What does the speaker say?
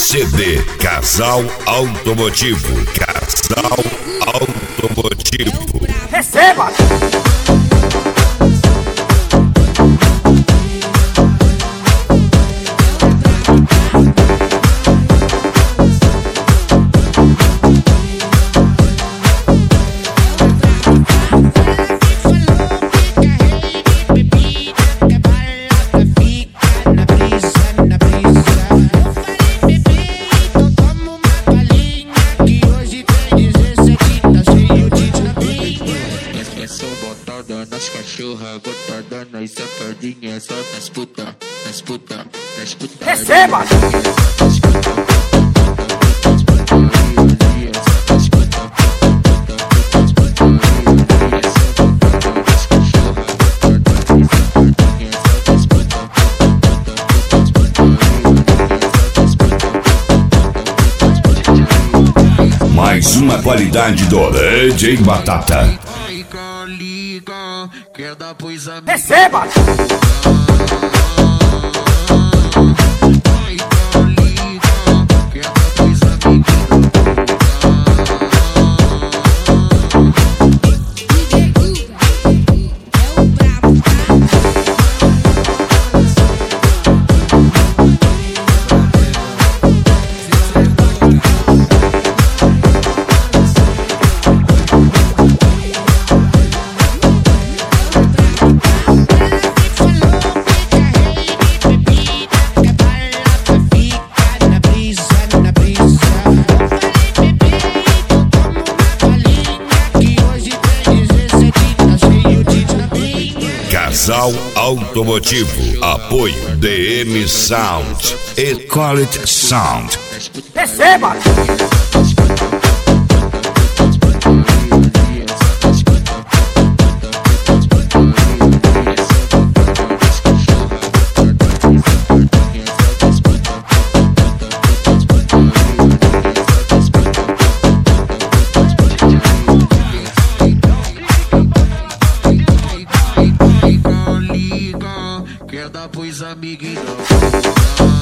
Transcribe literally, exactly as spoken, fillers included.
C D Casal Automotivo. Casal Automotivo. Receba! Nas cachorra, botada nas safadinhas, só nas puta, nas puta, nas puta. Receba! Mais uma qualidade do D J Batata. Quer dar pois a Receba! Casal Automotivo. Apoio D M Sound e Quality Sound. Receba! Quer dar pois amiguinho.